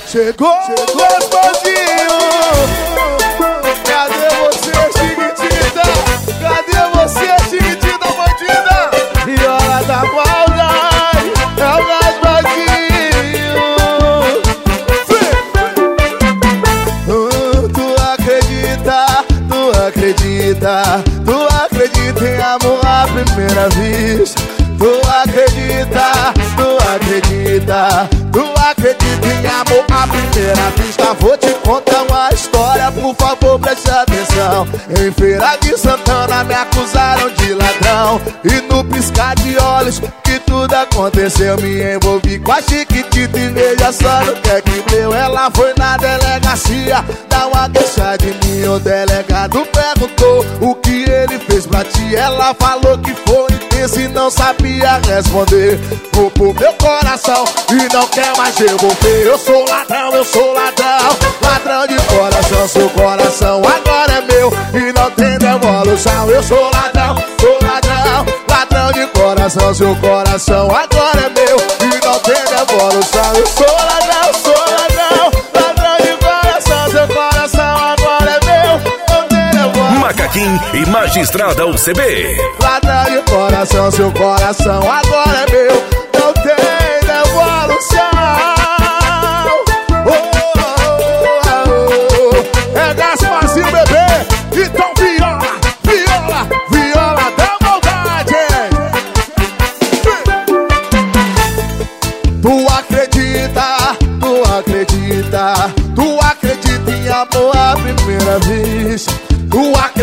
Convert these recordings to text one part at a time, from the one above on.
Chegou gostosinho. Cadê você, chiquitita? Cadê você, chiquitita bandida? Viola da maldade, é o gaspadinho. Tu acredita em amor à primeira vista. Tu acredita em amor à primeira vista. Vou te contar uma história, por favor preste atenção. Em Feira de Santana me acusaram de ladrão, e no piscar de olhos que tudo aconteceu. Me envolvi com a chiquitita e veja só no que é que deu. Ela foi na delegacia dar uma queixa de mim. O delegado perguntou o que ele fez pra ti. Ela falou que foi intenso e não sabia responder. Vou pro meu coração e não quer mais devolver. Eu sou ladrão, ladrão de coração. Seu coração agora é meu e não tem devolução. Eu sou ladrão, ladrão de coração. Seu coração agora é meu e não tem devolução. Eu sou ladrão, ladrão de coração. Seu coração agora é meu, não tem devolução. Macaquinho e Magistrada UCB. Ladrão de coração, seu coração agora é meu, não tem devolução. É Gasparzinho, bebê. Então viola da maldade. Tu acredita em amor à primeira vista. Tu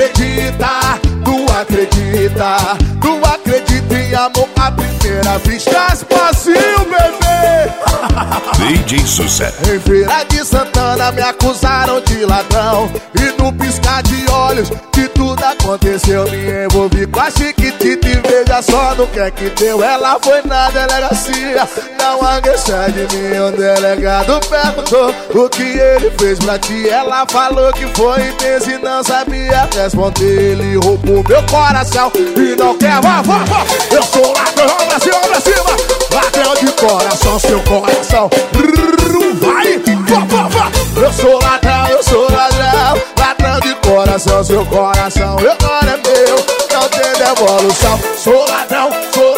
acredita em amor à primeira vista. Gasparzinho, bebê. DJ Sucesso. Em Feira de Santana me acusaram de ladrão, e no piscar de olhos que tudo aconteceu. Me envolvi com a chiquitita e veja só no que é que deu. Ela foi na delegacia dar uma queixa de mim. O delegado perguntou o que ele fez pra ti. Ela falou que foi intenso e não sabia responder. Ele roubou meu coração e não quer mais. Eu sou ladrão, pra cima. Ladrão de coração, seu coração vai. Eu sou ladrão, ladrão de coração. Seu coração agora é meu, não tem devolução. Sou ladrão,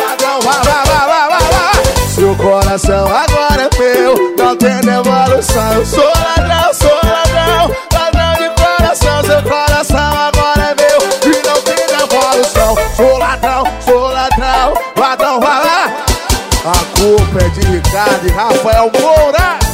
vai. Seu coração agora é meu, não tem devolução. Eu sou ladrão, ladrão de coração. Seu coração agora é meu e não tem devolução. Sou ladrão, vai lá. A culpa é de Ricardo e Rafael Moura.